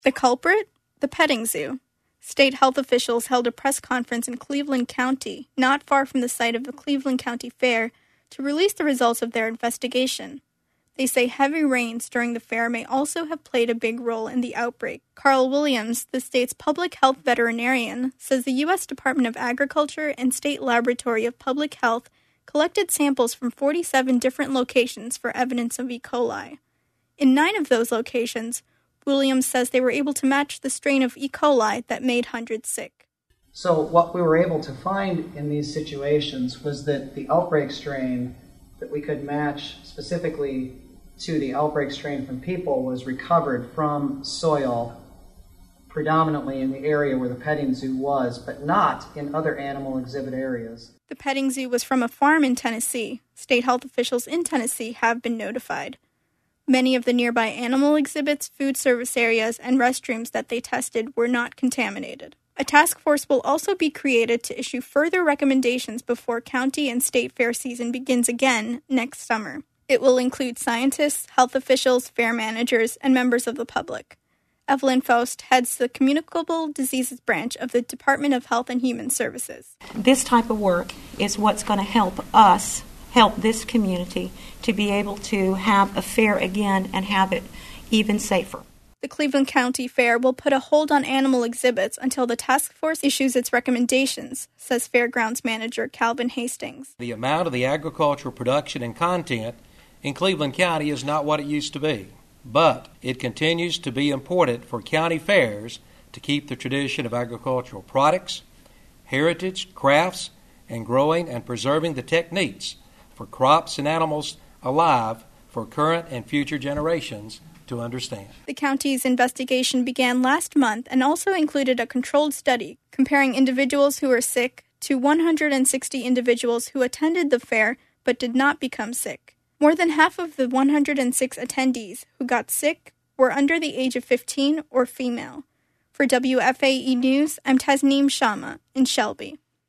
The culprit? The petting zoo. State health officials held a press conference in Cleveland County, not far from the site of the Cleveland County Fair, to release the results of their investigation. They say heavy rains during the fair may also have played a big role in the outbreak. Carl Williams, the state's public health veterinarian, says the U.S. Department of Agriculture and State Laboratory of Public Health collected samples from 47 different locations for evidence of E. coli. In 9 of those locations, Williams says they were able to match the strain of E. coli that made hundreds sick. So what we were able to find in these situations was that the outbreak strain that we could match specifically to the outbreak strain from people was recovered from soil, predominantly in the area where the petting zoo was, but not in other animal exhibit areas. The petting zoo was from a farm in Tennessee. State health officials in Tennessee have been notified. Many of the nearby animal exhibits, food service areas, and restrooms that they tested were not contaminated. A task force will also be created to issue further recommendations before county and state fair season begins again next summer. It will include scientists, health officials, fair managers, and members of the public. Evelyn Faust heads the Communicable Diseases Branch of the Department of Health and Human Services. This type of work is what's going to help us help this community to be able to have a fair again and have it even safer. The Cleveland County Fair will put a hold on animal exhibits until the task force issues its recommendations, says Fairgrounds Manager Calvin Hastings. The amount of the agricultural production and content in Cleveland County is not what it used to be, but it continues to be important for county fairs to keep the tradition of agricultural products, heritage, crafts, and growing and preserving the techniques for crops and animals alive for current and future generations to understand. The county's investigation began last month and also included a controlled study comparing individuals who were sick to 160 individuals who attended the fair but did not become sick. More than half of the 106 attendees who got sick were under the age of 15 or female. For WFAE News, I'm Tasneem Sharma in Shelby.